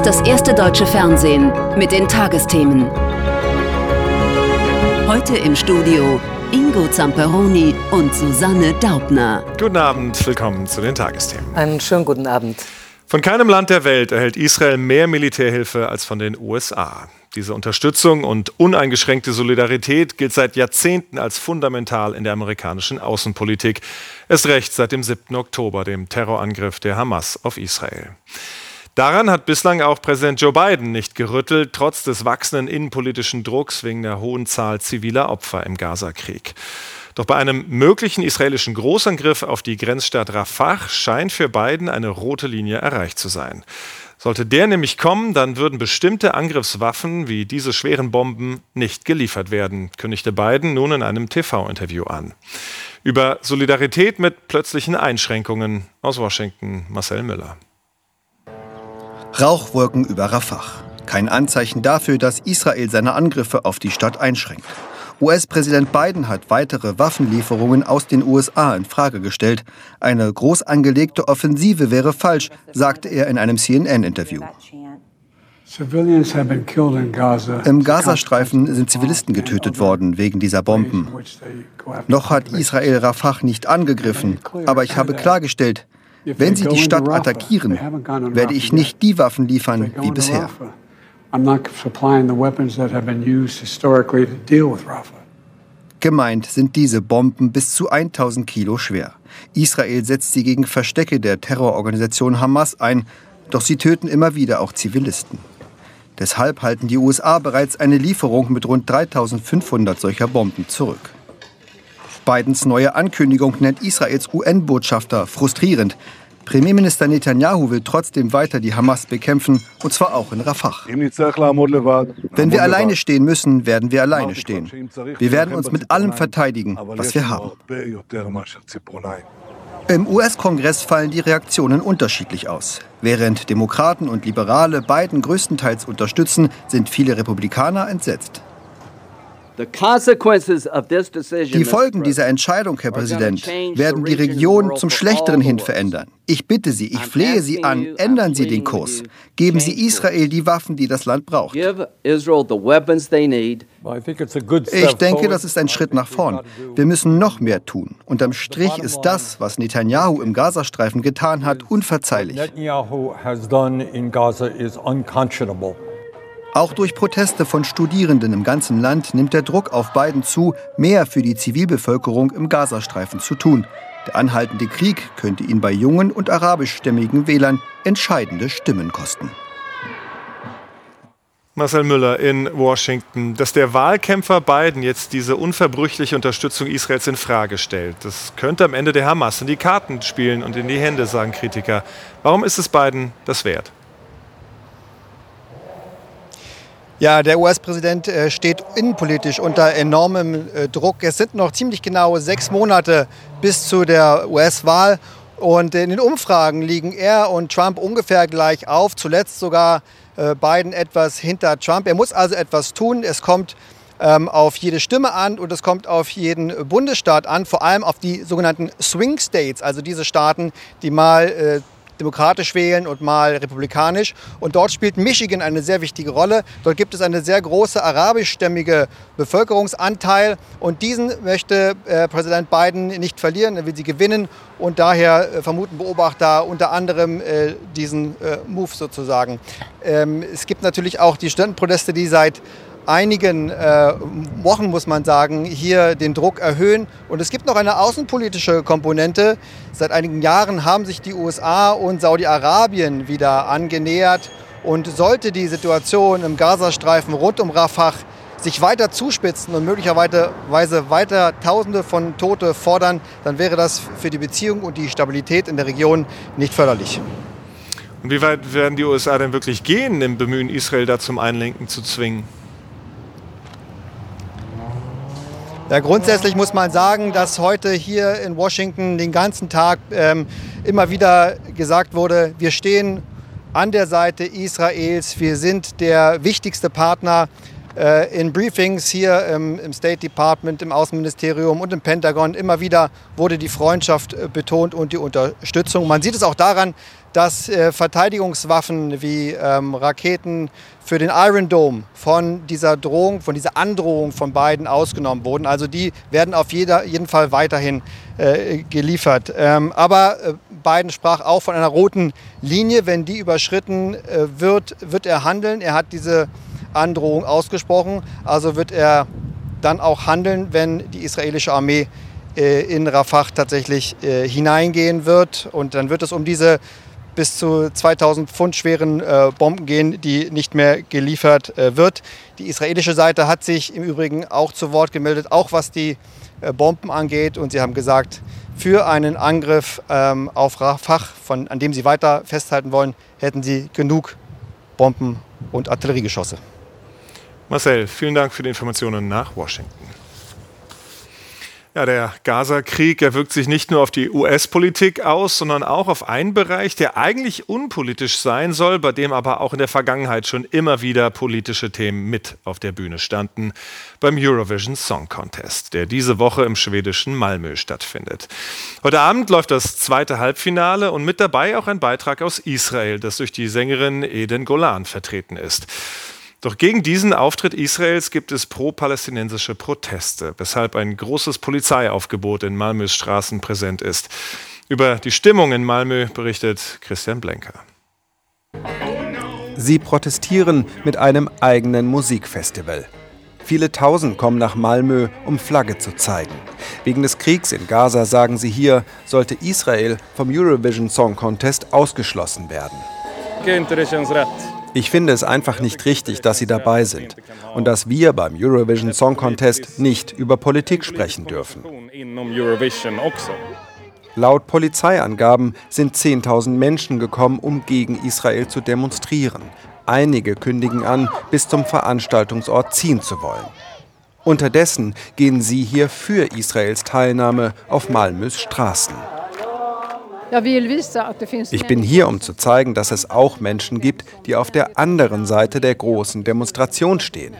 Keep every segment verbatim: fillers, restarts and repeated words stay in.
ist das erste deutsche Fernsehen mit den Tagesthemen. Heute im Studio Ingo Zamperoni und Susanne Daubner. Guten Abend, willkommen zu den Tagesthemen. Einen schönen guten Abend. Von keinem Land der Welt erhält Israel mehr Militärhilfe als von den U S A. Diese Unterstützung und uneingeschränkte Solidarität gilt seit Jahrzehnten als fundamental in der amerikanischen Außenpolitik. Erst recht seit dem siebten Oktober, dem Terrorangriff der Hamas auf Israel. Daran hat bislang auch Präsident Joe Biden nicht gerüttelt, trotz des wachsenden innenpolitischen Drucks wegen der hohen Zahl ziviler Opfer im Gazakrieg. Doch bei einem möglichen israelischen Großangriff auf die Grenzstadt Rafah scheint für Biden eine rote Linie erreicht zu sein. Sollte der nämlich kommen, dann würden bestimmte Angriffswaffen wie diese schweren Bomben nicht geliefert werden, kündigte Biden nun in einem T V-Interview an. Über Solidarität mit plötzlichen Einschränkungen aus Washington, Marcel Müller. Rauchwolken über Rafah. Kein Anzeichen dafür, dass Israel seine Angriffe auf die Stadt einschränkt. U S-Präsident Biden hat weitere Waffenlieferungen aus den U S A in Frage gestellt. Eine groß angelegte Offensive wäre falsch, sagte er in einem C N N-Interview. Im Gazastreifen sind Zivilisten getötet worden wegen dieser Bomben. Noch hat Israel Rafah nicht angegriffen, aber ich habe klargestellt, wenn sie die Stadt attackieren, werde ich nicht die Waffen liefern wie bisher. Gemeint sind diese Bomben bis zu tausend Kilo schwer. Israel setzt sie gegen Verstecke der Terrororganisation Hamas ein, doch sie töten immer wieder auch Zivilisten. Deshalb halten die U S A bereits eine Lieferung mit rund dreitausendfünfhundert solcher Bomben zurück. Bidens neue Ankündigung nennt Israels U N-Botschafter frustrierend. Premierminister Netanyahu will trotzdem weiter die Hamas bekämpfen, und zwar auch in Rafah. Wenn wir alleine stehen müssen, werden wir alleine stehen. Wir werden uns mit allem verteidigen, was wir haben. Im U S-Kongress fallen die Reaktionen unterschiedlich aus. Während Demokraten und Liberale Biden größtenteils unterstützen, sind viele Republikaner entsetzt. Die Folgen dieser Entscheidung, Herr Präsident, werden die Region zum Schlechteren hin verändern. Ich bitte Sie, ich flehe Sie an, ändern Sie den Kurs. Geben Sie Israel die Waffen, die das Land braucht. Ich denke, das ist ein Schritt nach vorn. Wir müssen noch mehr tun. Unterm Strich ist das, was Netanyahu im Gazastreifen getan hat, unverzeihlich. Auch durch Proteste von Studierenden im ganzen Land nimmt der Druck auf Biden zu, mehr für die Zivilbevölkerung im Gazastreifen zu tun. Der anhaltende Krieg könnte ihn bei jungen und arabischstämmigen Wählern entscheidende Stimmen kosten. Marcel Müller in Washington. Dass der Wahlkämpfer Biden jetzt diese unverbrüchliche Unterstützung Israels in Frage stellt, das könnte am Ende der Hamas in die Karten spielen und in die Hände, sagen Kritiker. Warum ist es Biden das wert? Ja, der U S-Präsident steht innenpolitisch unter enormem Druck. Es sind noch ziemlich genau sechs Monate bis zu der U S-Wahl. Und in den Umfragen liegen er und Trump ungefähr gleich auf. Zuletzt sogar Biden etwas hinter Trump. Er muss also etwas tun. Es kommt ähm, auf jede Stimme an und es kommt auf jeden Bundesstaat an. Vor allem auf die sogenannten Swing States, also diese Staaten, die mal äh, demokratisch wählen und mal republikanisch. Und dort spielt Michigan eine sehr wichtige Rolle. Dort gibt es eine sehr große arabischstämmige Bevölkerungsanteil. Und diesen möchte äh, Präsident Biden nicht verlieren. Er will sie gewinnen. Und daher äh, vermuten Beobachter unter anderem äh, diesen äh, Move sozusagen. Ähm, es gibt natürlich auch die Studentenproteste, die seit einigen äh, Wochen, muss man sagen, hier den Druck erhöhen. Und es gibt noch eine außenpolitische Komponente. Seit einigen Jahren haben sich die U S A und Saudi-Arabien wieder angenähert. Und sollte die Situation im Gazastreifen rund um Rafah sich weiter zuspitzen und möglicherweise weiter Tausende von Tote fordern, dann wäre das für die Beziehung und die Stabilität in der Region nicht förderlich. Und wie weit werden die U S A denn wirklich gehen, im Bemühen, Israel da zum Einlenken zu zwingen? Ja, grundsätzlich muss man sagen, dass heute hier in Washington den ganzen Tag ähm, immer wieder gesagt wurde, wir stehen an der Seite Israels, wir sind der wichtigste Partner. Äh, in Briefings hier im, im State Department, im Außenministerium und im Pentagon immer wieder wurde die Freundschaft äh, betont und die Unterstützung. Man sieht es auch daran, dass äh, Verteidigungswaffen wie ähm, Raketen für den Iron Dome von dieser Drohung, von dieser Androhung von Biden ausgenommen wurden. Also die werden auf jeder, jeden Fall weiterhin äh, geliefert. Ähm, aber äh, Biden sprach auch von einer roten Linie. Wenn die überschritten äh, wird, wird er handeln. Er hat diese Androhung ausgesprochen. Also wird er dann auch handeln, wenn die israelische Armee äh, in Rafah tatsächlich äh, hineingehen wird. Und dann wird es um diese bis zu zweitausend Pfund schweren äh, Bomben gehen, die nicht mehr geliefert äh, wird. Die israelische Seite hat sich im Übrigen auch zu Wort gemeldet, auch was die äh, Bomben angeht. Und sie haben gesagt, für einen Angriff ähm, auf Rafah, von, an dem sie weiter festhalten wollen, hätten sie genug Bomben und Artilleriegeschosse. Marcel, vielen Dank für die Informationen nach Washington. Ja, der Gaza-Krieg, er wirkt sich nicht nur auf die U S-Politik aus, sondern auch auf einen Bereich, der eigentlich unpolitisch sein soll, bei dem aber auch in der Vergangenheit schon immer wieder politische Themen mit auf der Bühne standen, beim Eurovision Song Contest, der diese Woche im schwedischen Malmö stattfindet. Heute Abend läuft das zweite Halbfinale und mit dabei auch ein Beitrag aus Israel, das durch die Sängerin Eden Golan vertreten ist. Doch gegen diesen Auftritt Israels gibt es pro-palästinensische Proteste, weshalb ein großes Polizeiaufgebot in Malmös Straßen präsent ist. Über die Stimmung in Malmö berichtet Christian Blenker. Sie protestieren mit einem eigenen Musikfestival. Viele Tausend kommen nach Malmö, um Flagge zu zeigen. Wegen des Kriegs in Gaza, sagen sie hier, sollte Israel vom Eurovision Song Contest ausgeschlossen werden. Ich finde es einfach nicht richtig, dass sie dabei sind und dass wir beim Eurovision Song Contest nicht über Politik sprechen dürfen. Laut Polizeiangaben sind zehntausend Menschen gekommen, um gegen Israel zu demonstrieren. Einige kündigen an, bis zum Veranstaltungsort ziehen zu wollen. Unterdessen gehen sie hier für Israels Teilnahme auf Malmös Straßen. Ich bin hier, um zu zeigen, dass es auch Menschen gibt, die auf der anderen Seite der großen Demonstration stehen.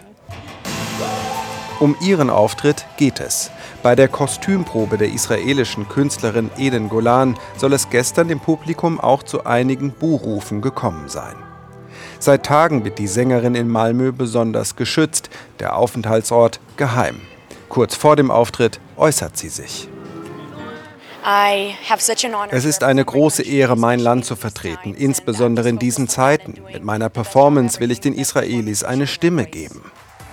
Um ihren Auftritt geht es. Bei der Kostümprobe der israelischen Künstlerin Eden Golan soll es gestern dem Publikum auch zu einigen Buhrufen gekommen sein. Seit Tagen wird die Sängerin in Malmö besonders geschützt, der Aufenthaltsort geheim. Kurz vor dem Auftritt äußert sie sich. Es ist eine große Ehre, mein Land zu vertreten, insbesondere in diesen Zeiten. Mit meiner Performance will ich den Israelis eine Stimme geben.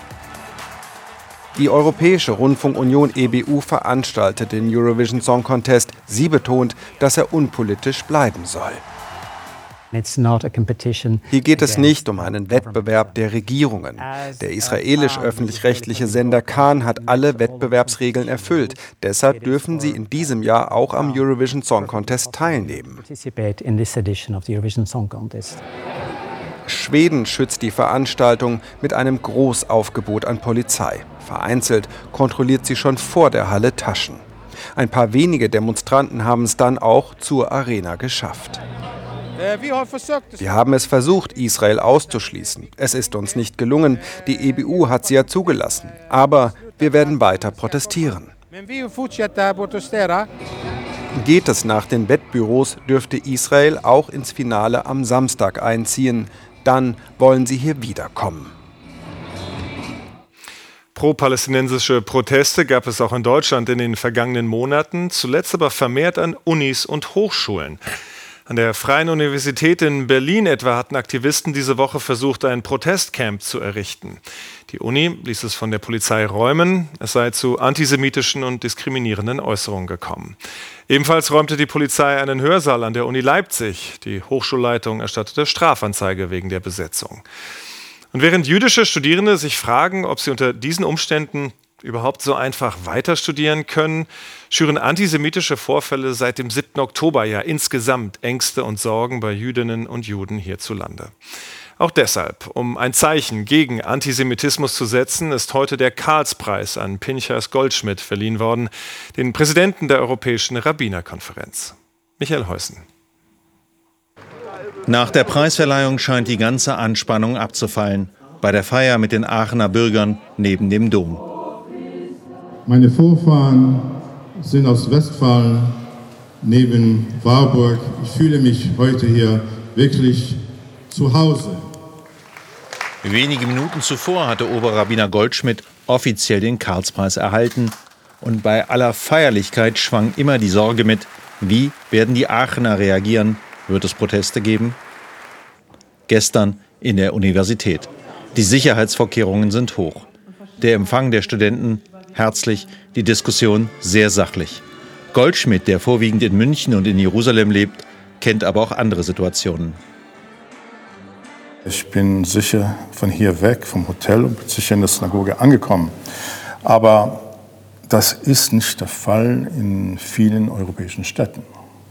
Die Europäische Rundfunkunion E B U veranstaltet den Eurovision Song Contest. Sie betont, dass er unpolitisch bleiben soll. Hier geht es nicht um einen Wettbewerb der Regierungen. Der israelisch-öffentlich-rechtliche Sender Kan hat alle Wettbewerbsregeln erfüllt. Deshalb dürfen sie in diesem Jahr auch am Eurovision Song Contest teilnehmen. Schweden schützt die Veranstaltung mit einem Großaufgebot an Polizei. Vereinzelt kontrolliert sie schon vor der Halle Taschen. Ein paar wenige Demonstranten haben es dann auch zur Arena geschafft. Wir haben es versucht, Israel auszuschließen. Es ist uns nicht gelungen. Die E B U hat sie ja zugelassen. Aber wir werden weiter protestieren. Geht es nach den Wettbüros, dürfte Israel auch ins Finale am Samstag einziehen. Dann wollen sie hier wiederkommen. Pro-palästinensische Proteste gab es auch in Deutschland in den vergangenen Monaten, zuletzt aber vermehrt an Unis und Hochschulen. An der Freien Universität in Berlin etwa hatten Aktivisten diese Woche versucht, ein Protestcamp zu errichten. Die Uni ließ es von der Polizei räumen, es sei zu antisemitischen und diskriminierenden Äußerungen gekommen. Ebenfalls räumte die Polizei einen Hörsaal an der Uni Leipzig. Die Hochschulleitung erstattete Strafanzeige wegen der Besetzung. Und während jüdische Studierende sich fragen, ob sie unter diesen Umständen überhaupt so einfach weiter studieren können, schüren antisemitische Vorfälle seit dem siebten Oktober ja insgesamt Ängste und Sorgen bei Jüdinnen und Juden hierzulande. Auch deshalb, um ein Zeichen gegen Antisemitismus zu setzen, ist heute der Karlspreis an Pinchas Goldschmidt verliehen worden, den Präsidenten der Europäischen Rabbinerkonferenz. Michael Heusen. Nach der Preisverleihung scheint die ganze Anspannung abzufallen. bei der Feier mit den Aachener Bürgern neben dem Dom. Meine Vorfahren sind aus Westfalen neben Warburg. Ich fühle mich heute hier wirklich zu Hause. Wenige Minuten zuvor hatte Oberrabbiner Goldschmidt offiziell den Karlspreis erhalten. Und bei aller Feierlichkeit schwang immer die Sorge mit, wie werden die Aachener reagieren? Wird es Proteste geben? Gestern in der Universität. Die Sicherheitsvorkehrungen sind hoch. Der Empfang der Studenten herzlich, die Diskussion sehr sachlich. Goldschmidt, der vorwiegend in München und in Jerusalem lebt, kennt aber auch andere Situationen. Ich bin sicher von hier weg, vom Hotel, und bin sicher in der Synagoge angekommen. Aber das ist nicht der Fall in vielen europäischen Städten.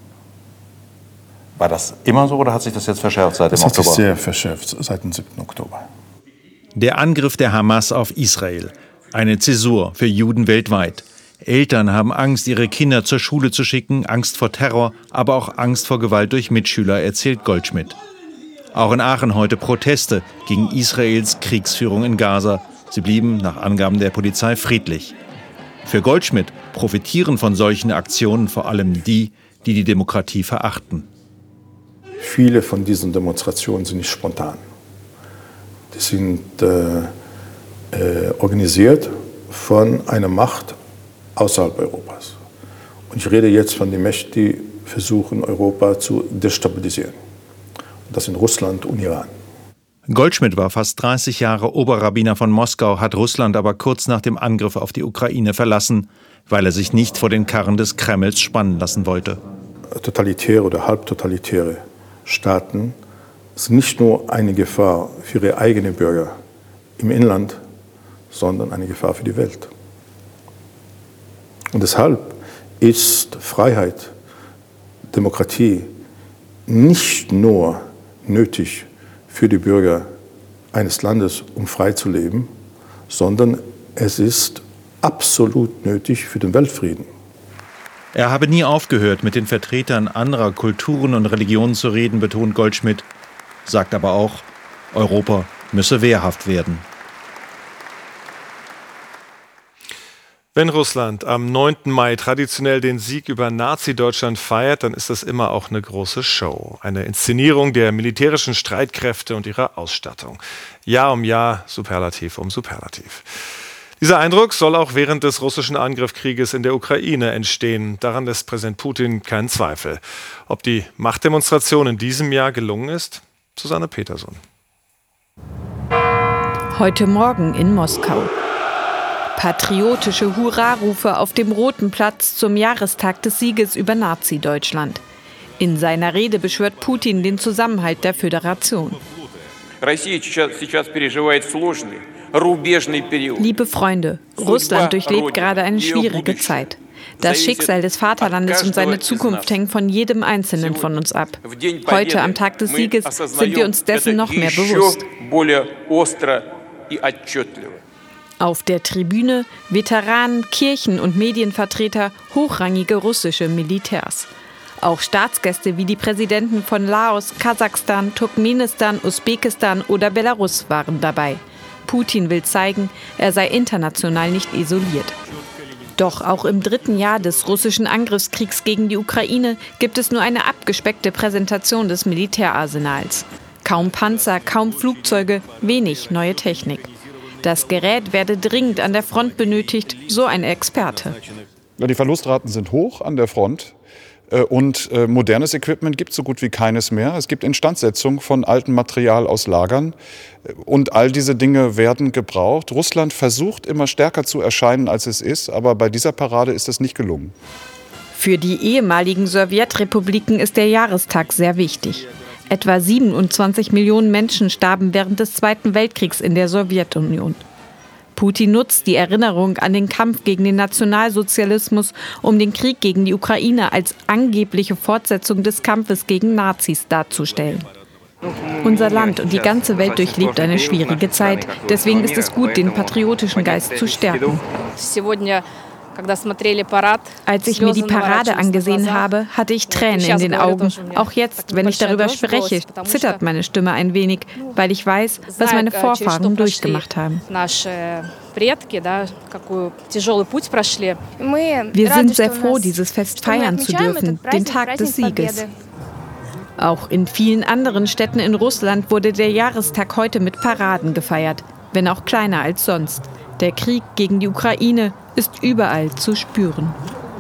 War das immer so oder hat sich das jetzt verschärft seit dem das Oktober? Das hat sich sehr verschärft seit dem siebten Oktober. Der Angriff der Hamas auf Israel. Eine Zäsur für Juden weltweit. Eltern haben Angst, ihre Kinder zur Schule zu schicken, Angst vor Terror, aber auch Angst vor Gewalt durch Mitschüler, erzählt Goldschmidt. Auch in Aachen heute Proteste gegen Israels Kriegsführung in Gaza. Sie blieben nach Angaben der Polizei friedlich. Für Goldschmidt profitieren von solchen Aktionen vor allem die, die die Demokratie verachten. Viele von diesen Demonstrationen sind nicht spontan. Die sind äh, äh, organisiert von einer Macht außerhalb Europas. Und ich rede jetzt von den Mächten, die versuchen, Europa zu destabilisieren. Das sind Russland und Iran. Goldschmidt war fast dreißig Jahre Oberrabbiner von Moskau, hat Russland aber kurz nach dem Angriff auf die Ukraine verlassen, weil er sich nicht vor den Karren des Kremls spannen lassen wollte. Totalitäre oder halbtotalitäre Staaten sind nicht nur eine Gefahr für ihre eigenen Bürger im Inland, sondern eine Gefahr für die Welt. Und deshalb ist Freiheit, Demokratie nicht nur nötig für die Bürger eines Landes, um frei zu leben, sondern es ist absolut nötig für den Weltfrieden. Er habe nie aufgehört, mit den Vertretern anderer Kulturen und Religionen zu reden, betont Goldschmidt, sagt aber auch, Europa müsse wehrhaft werden. Wenn Russland am neunten Mai traditionell den Sieg über Nazi-Deutschland feiert, dann ist das immer auch eine große Show. Eine Inszenierung der militärischen Streitkräfte und ihrer Ausstattung. Jahr um Jahr, Superlativ um Superlativ. Dieser Eindruck soll auch während des russischen Angriffskrieges in der Ukraine entstehen. Daran lässt Präsident Putin keinen Zweifel. Ob die Machtdemonstration in diesem Jahr gelungen ist? Susanne Peterson. Heute Morgen in Moskau. Patriotische Hurrarufe auf dem Roten Platz zum Jahrestag des Sieges über Nazi-Deutschland. In seiner Rede beschwört Putin den Zusammenhalt der Föderation. Liebe Freunde, Russland durchlebt gerade eine schwierige Zeit. Das Schicksal des Vaterlandes und seine Zukunft hängen von jedem Einzelnen von uns ab. Heute, am Tag des Sieges, sind wir uns dessen noch mehr bewusst. Auf der Tribüne Veteranen, Kirchen- und Medienvertreter, hochrangige russische Militärs. Auch Staatsgäste wie die Präsidenten von Laos, Kasachstan, Turkmenistan, Usbekistan oder Belarus waren dabei. Putin will zeigen, er sei international nicht isoliert. Doch auch im dritten Jahr des russischen Angriffskriegs gegen die Ukraine gibt es nur eine abgespeckte Präsentation des Militärarsenals. Kaum Panzer, kaum Flugzeuge, wenig neue Technik. Das Gerät werde dringend an der Front benötigt, so ein Experte. Die Verlustraten sind hoch an der Front und modernes Equipment gibt es so gut wie keines mehr. Es gibt Instandsetzung von altem Material aus Lagern und all diese Dinge werden gebraucht. Russland versucht immer stärker zu erscheinen, als es ist, aber bei dieser Parade ist es nicht gelungen. Für die ehemaligen Sowjetrepubliken ist der Jahrestag sehr wichtig. Etwa siebenundzwanzig Millionen Menschen starben während des Zweiten Weltkriegs in der Sowjetunion. Putin nutzt die Erinnerung an den Kampf gegen den Nationalsozialismus, um den Krieg gegen die Ukraine als angebliche Fortsetzung des Kampfes gegen Nazis darzustellen. Unser Land und die ganze Welt durchlebt eine schwierige Zeit. Deswegen ist es gut, den patriotischen Geist zu stärken. Als ich mir die Parade angesehen habe, hatte ich Tränen in den Augen. Auch jetzt, wenn ich darüber spreche, zittert meine Stimme ein wenig, weil ich weiß, was meine Vorfahren durchgemacht haben. Wir sind sehr froh, dieses Fest feiern zu dürfen, den Tag des Sieges. Auch in vielen anderen Städten in Russland wurde der Jahrestag heute mit Paraden gefeiert, wenn auch kleiner als sonst. Der Krieg gegen die Ukraine ist überall zu spüren.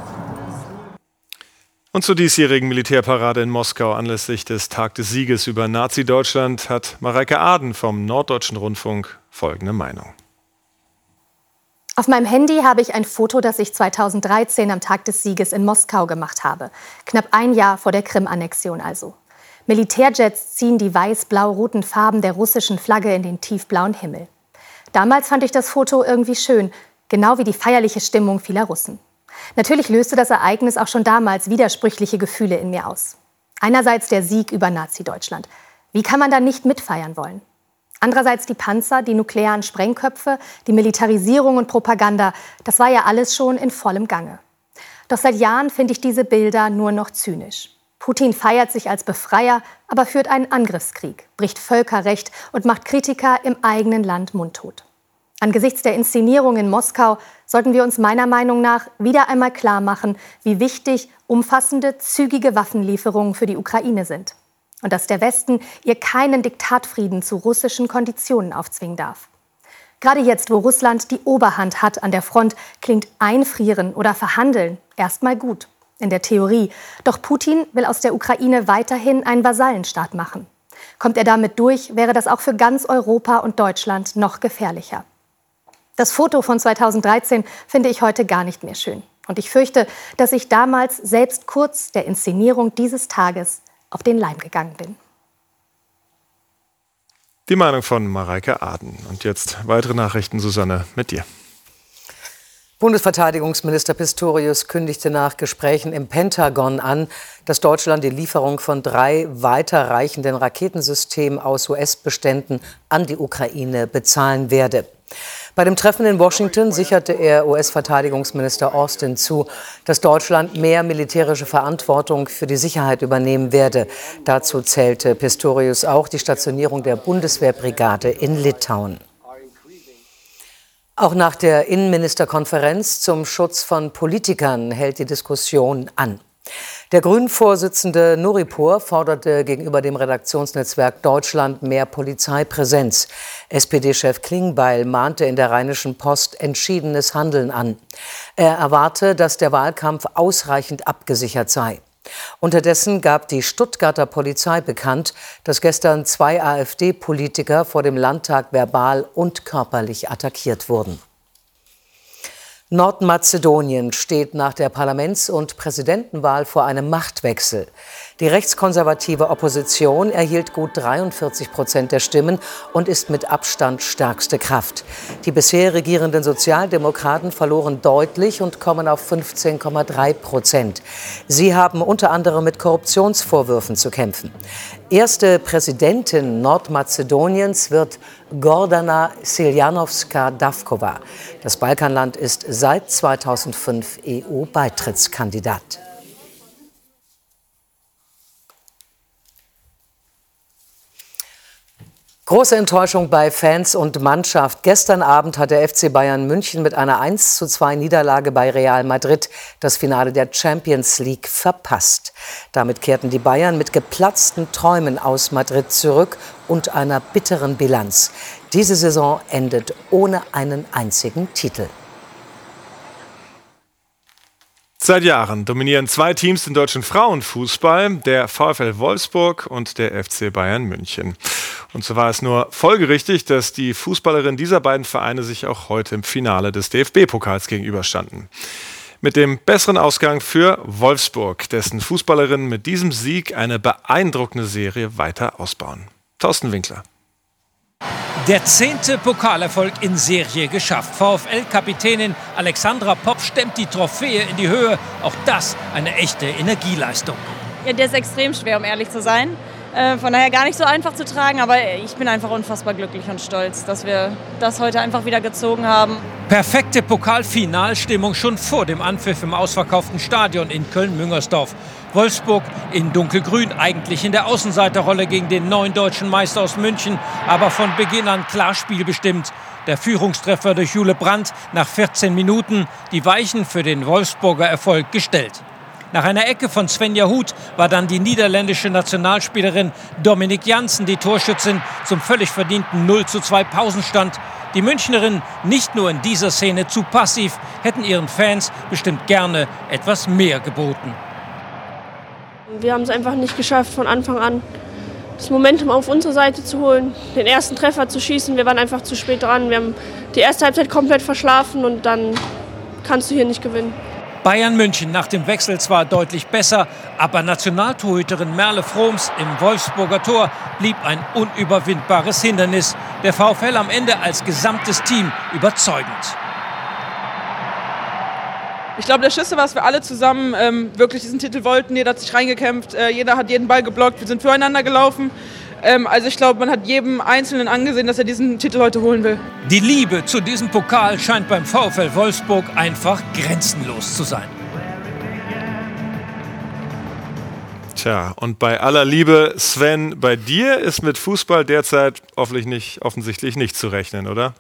Und zur diesjährigen Militärparade in Moskau anlässlich des Tag des Sieges über Nazi-Deutschland hat Mareike Aden vom Norddeutschen Rundfunk folgende Meinung. Auf meinem Handy habe ich ein Foto, das ich zweitausenddreizehn am Tag des Sieges in Moskau gemacht habe. Knapp ein Jahr vor der Krim-Annexion also. Militärjets ziehen die weiß-blau-roten Farben der russischen Flagge in den tiefblauen Himmel. Damals fand ich das Foto irgendwie schön, genau wie die feierliche Stimmung vieler Russen. Natürlich löste das Ereignis auch schon damals widersprüchliche Gefühle in mir aus. Einerseits der Sieg über Nazi-Deutschland. Wie kann man da nicht mitfeiern wollen? Andererseits die Panzer, die nuklearen Sprengköpfe, die Militarisierung und Propaganda. Das war ja alles schon in vollem Gange. Doch seit Jahren finde ich diese Bilder nur noch zynisch. Putin feiert sich als Befreier, aber führt einen Angriffskrieg, bricht Völkerrecht und macht Kritiker im eigenen Land mundtot. Angesichts der Inszenierung in Moskau sollten wir uns meiner Meinung nach wieder einmal klar machen, wie wichtig umfassende, zügige Waffenlieferungen für die Ukraine sind. Und dass der Westen ihr keinen Diktatfrieden zu russischen Konditionen aufzwingen darf. Gerade jetzt, wo Russland die Oberhand hat an der Front, klingt Einfrieren oder Verhandeln erstmal gut. In der Theorie. Doch Putin will aus der Ukraine weiterhin einen Vasallenstaat machen. Kommt er damit durch, wäre das auch für ganz Europa und Deutschland noch gefährlicher. Das Foto von zweitausenddreizehn finde ich heute gar nicht mehr schön. Und ich fürchte, dass ich damals selbst kurz der Inszenierung dieses Tages auf den Leim gegangen bin. Die Meinung von Mareike Aden. Und jetzt weitere Nachrichten, Susanne, mit dir. Bundesverteidigungsminister Pistorius kündigte nach Gesprächen im Pentagon an, dass Deutschland die Lieferung von drei weiterreichenden Raketensystemen aus U S-Beständen an die Ukraine bezahlen werde. Bei dem Treffen in Washington sicherte er U S-Verteidigungsminister Austin zu, dass Deutschland mehr militärische Verantwortung für die Sicherheit übernehmen werde. Dazu zählte Pistorius auch die Stationierung der Bundeswehrbrigade in Litauen. Auch nach der Innenministerkonferenz zum Schutz von Politikern hält die Diskussion an. Der Grünen-Vorsitzende Nuripur forderte gegenüber dem Redaktionsnetzwerk Deutschland mehr Polizeipräsenz. S P D-Chef Klingbeil mahnte in der Rheinischen Post entschiedenes Handeln an. Er erwarte, dass der Wahlkampf ausreichend abgesichert sei. Unterdessen gab die Stuttgarter Polizei bekannt, dass gestern zwei AfD-Politiker vor dem Landtag verbal und körperlich attackiert wurden. Nordmazedonien steht nach der Parlaments- und Präsidentenwahl vor einem Machtwechsel. Die rechtskonservative Opposition erhielt gut dreiundvierzig Prozent der Stimmen und ist mit Abstand stärkste Kraft. Die bisher regierenden Sozialdemokraten verloren deutlich und kommen auf fünfzehn Komma drei Prozent. Sie haben unter anderem mit Korruptionsvorwürfen zu kämpfen. Erste Präsidentin Nordmazedoniens wird Gordana Siljanovska-Davkova. Das Balkanland ist seit zweitausendfünf E U-Beitrittskandidat. Große Enttäuschung bei Fans und Mannschaft. Gestern Abend hat der F C Bayern München mit einer eins zu zwei Niederlage bei Real Madrid das Finale der Champions League verpasst. Damit kehrten die Bayern mit geplatzten Träumen aus Madrid zurück und einer bitteren Bilanz. Diese Saison endet ohne einen einzigen Titel. Seit Jahren dominieren zwei Teams den deutschen Frauenfußball, der VfL Wolfsburg und der F C Bayern München. Und so war es nur folgerichtig, dass die Fußballerinnen dieser beiden Vereine sich auch heute im Finale des D F B-Pokals gegenüberstanden. Mit dem besseren Ausgang für Wolfsburg, dessen Fußballerinnen mit diesem Sieg eine beeindruckende Serie weiter ausbauen. Thorsten Winkler. Der zehnte Pokalerfolg in Serie geschafft. VfL-Kapitänin Alexandra Popp stemmt die Trophäe in die Höhe. Auch das eine echte Energieleistung. Ja, der ist extrem schwer, um ehrlich zu sein. Äh, von daher gar nicht so einfach zu tragen, aber ich bin einfach unfassbar glücklich und stolz, dass wir das heute einfach wieder gezogen haben. Perfekte Pokalfinalstimmung schon vor dem Anpfiff im ausverkauften Stadion in Köln-Müngersdorf. Wolfsburg in dunkelgrün, eigentlich in der Außenseiterrolle gegen den neuen deutschen Meister aus München, aber von Beginn an klar spielbestimmt. Der Führungstreffer durch Jule Brandt nach vierzehn Minuten, die Weichen für den Wolfsburger Erfolg gestellt. Nach einer Ecke von Svenja Huth war dann die niederländische Nationalspielerin Dominique Janssen die Torschützin zum völlig verdienten null zu zwei Pausenstand. Die Münchnerinnen nicht nur in dieser Szene zu passiv, hätten ihren Fans bestimmt gerne etwas mehr geboten. Wir haben es einfach nicht geschafft, von Anfang an das Momentum auf unsere Seite zu holen, den ersten Treffer zu schießen. Wir waren einfach zu spät dran. Wir haben die erste Halbzeit komplett verschlafen und dann kannst du hier nicht gewinnen. Bayern München nach dem Wechsel zwar deutlich besser, aber Nationaltorhüterin Merle Froms im Wolfsburger Tor blieb ein unüberwindbares Hindernis. Der VfL am Ende als gesamtes Team überzeugend. Ich glaube, der Schlüssel war, dass wir alle zusammen ähm, wirklich diesen Titel wollten. Jeder hat sich reingekämpft, äh, jeder hat jeden Ball geblockt, wir sind füreinander gelaufen. Ähm, also ich glaube, man hat jedem Einzelnen angesehen, dass er diesen Titel heute holen will. Die Liebe zu diesem Pokal scheint beim VfL Wolfsburg einfach grenzenlos zu sein. Tja, und bei aller Liebe, Sven, bei dir ist mit Fußball derzeit offensichtlich nicht, offensichtlich nicht zu rechnen, oder?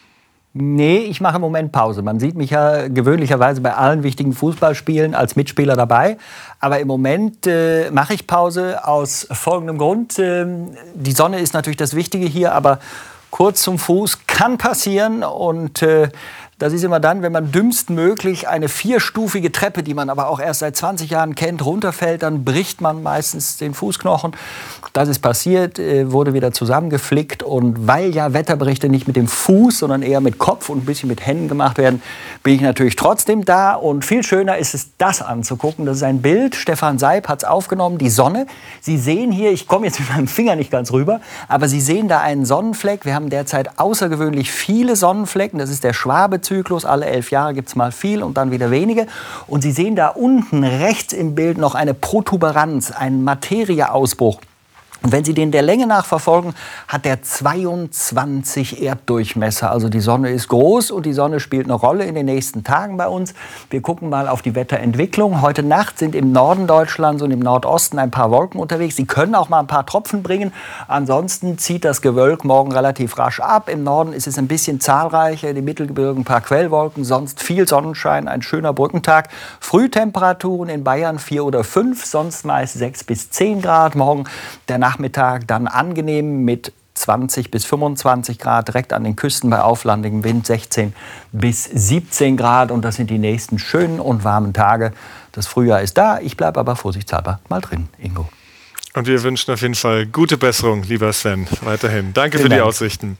Nee, ich mache im Moment Pause. Man sieht mich ja gewöhnlicherweise bei allen wichtigen Fußballspielen als Mitspieler dabei. Aber im Moment äh, mache ich Pause aus folgendem Grund. Ähm, die Sonne ist natürlich das Wichtige hier, aber kurz zum Fuß kann passieren. Und äh, das ist immer dann, wenn man dümmstmöglich eine vierstufige Treppe, die man aber auch erst seit zwanzig Jahren kennt, runterfällt, dann bricht man meistens den Fußknochen. Das ist passiert, wurde wieder zusammengeflickt. Und weil ja Wetterberichte nicht mit dem Fuß, sondern eher mit Kopf und ein bisschen mit Händen gemacht werden, bin ich natürlich trotzdem da. Und viel schöner ist es, das anzugucken. Das ist ein Bild, Stefan Seib hat es aufgenommen, die Sonne. Sie sehen hier, ich komme jetzt mit meinem Finger nicht ganz rüber, aber Sie sehen da einen Sonnenfleck. Wir haben derzeit außergewöhnlich viele Sonnenflecken. Das ist der Schwabe-Zyklus. Alle elf Jahre gibt es mal viel und dann wieder wenige. Und Sie sehen da unten rechts im Bild noch eine Protuberanz, einen Materieausbruch. Und wenn Sie den der Länge nach verfolgen, hat der zweiundzwanzig Erddurchmesser. Also die Sonne ist groß und die Sonne spielt eine Rolle in den nächsten Tagen bei uns. Wir gucken mal auf die Wetterentwicklung. Heute Nacht sind im Norden Deutschlands und im Nordosten ein paar Wolken unterwegs. Sie können auch mal ein paar Tropfen bringen. Ansonsten zieht das Gewölk morgen relativ rasch ab. Im Norden ist es ein bisschen zahlreicher, in den Mittelgebirgen ein paar Quellwolken. Sonst viel Sonnenschein, ein schöner Brückentag. Frühtemperaturen in Bayern vier oder fünf, sonst meist sechs bis zehn Grad. Morgen der Nachmittag dann angenehm mit zwanzig bis fünfundzwanzig Grad, direkt an den Küsten bei auflandigem Wind sechzehn bis siebzehn Grad. Und das sind die nächsten schönen und warmen Tage. Das Frühjahr ist da, ich bleibe aber vorsichtshalber mal drin, Ingo. Und wir wünschen auf jeden Fall gute Besserung, lieber Sven, weiterhin. Danke Vielen für die Dank. Aussichten.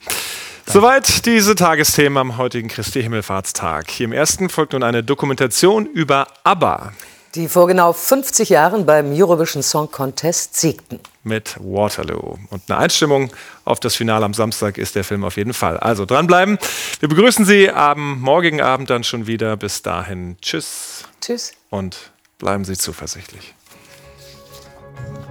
Soweit diese Tagesthemen am heutigen Christi Himmelfahrtstag. Hier im ersten folgt nun eine Dokumentation über ABBA. Die vor genau fünfzig Jahren beim Eurovision Song Contest siegten. Mit Waterloo. Und eine Einstimmung auf das Finale am Samstag ist der Film auf jeden Fall. Also dranbleiben. Wir begrüßen Sie am morgigen Abend dann schon wieder. Bis dahin, tschüss. Tschüss. Und bleiben Sie zuversichtlich.